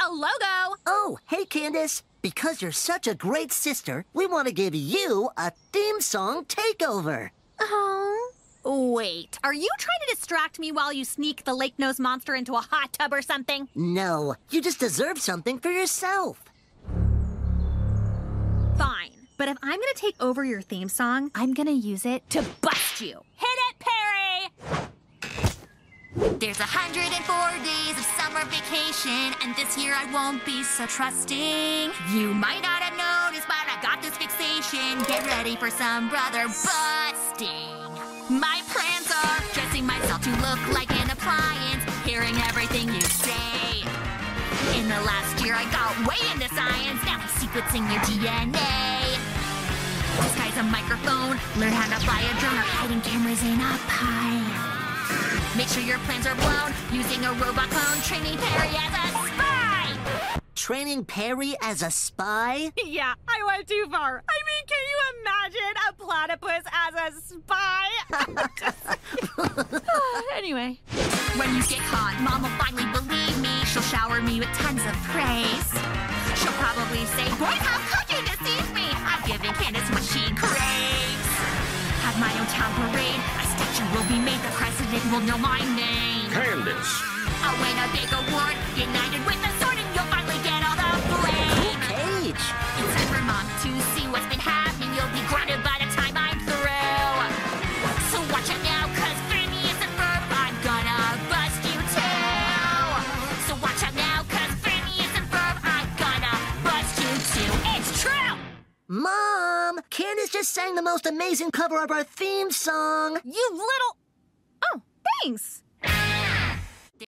a logo. Oh, hey, Candace. Because you're such a great sister, we want to give you a theme song takeover. Oh. Wait, are you trying to distract me while you sneak the lake-nosed monster into a hot tub or something? No, you just deserve something for yourself. Fine, but if I'm gonna take over your theme song, I'm gonna use it to bust you. Hit it, Perry! There's 104 days of summer vacation, and this year I won't be so trusting. You might not have noticed, but I got this fixation. Get ready for some brother busting. My plans are dressing myself to look like an appliance, hearing everything you say. In the last year, I got way into science. Now I'm sequencing your DNA. Disguise a microphone, learn how to fly a drone, or hiding cameras in a pie. Make sure your plans are blown, using a robot clone, training Perry as a spy! Training Perry as a spy? Yeah, I went too far. I mean, can you imagine a platypus as a spy? Anyway. When you get caught, Mom will finally believe me. She'll shower me with tons of praise. She'll probably say, "Boys, how could you deceive me? I'm giving Candace what she craves." Have my own town parade. A statue will be made. The president will know my name. Candace. I'll win a big award. United with the sword, and you'll finally get all the blame. Cage. It's time for Mom to see what's been happening. You'll be grounded by the time I'm through. So watch it now, cause Phineas and Ferb, I'm gonna bust you too. So watch out now, cause Phineas and Ferb, I'm gonna bust you too. It's true! Mom, Candace just sang the most amazing cover of our theme song. You little... Oh, thanks.